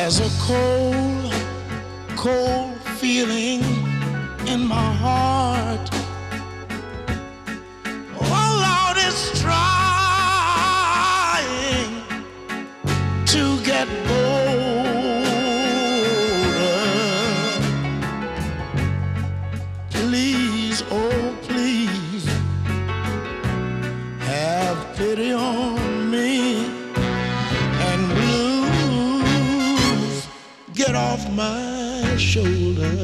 There's a cold, cold feeling in my heart. Oh Lord, it's trying to get bolder. Please, oh please, have pity on me. And blues, get off my shoulder.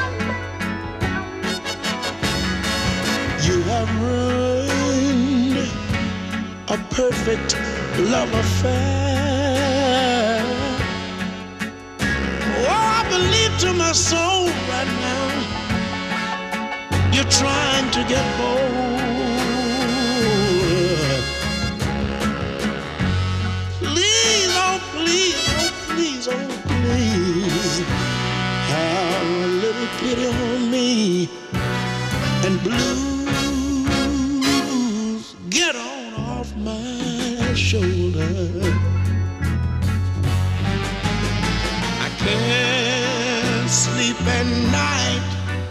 You have ruined a perfect love affair. Oh, I believe to my soul right now, you're trying to get bold. Please, oh please, oh please, oh please, have a little pity on me. And blues, get on off my shoulder. I can't sleep at night.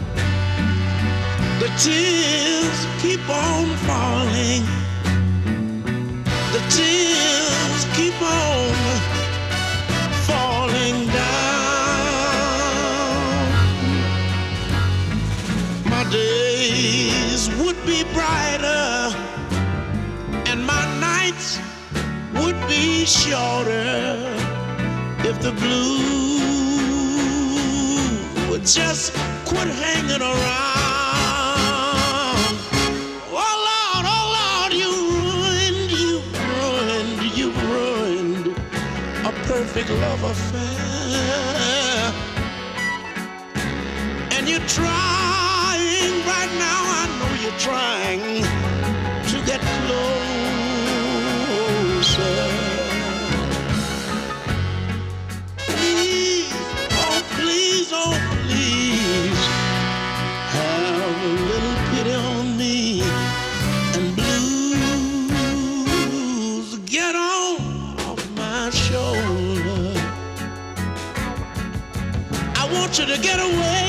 The tears keep on falling. The tears keep on falling down. My days would be brighter and my nights would be shorter if the blues would just quit hanging around. Oh Lord, you ruined a perfect love affair. And you're trying right now, I know you're trying to get closer. Please, oh please, oh please, have a little pity on me. And blues, get on off my shoulder. I want you to get away.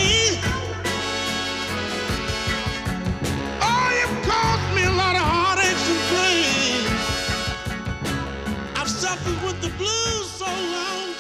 Oh, you've caused me a lot of heartaches and pain. I've suffered with the blues so long.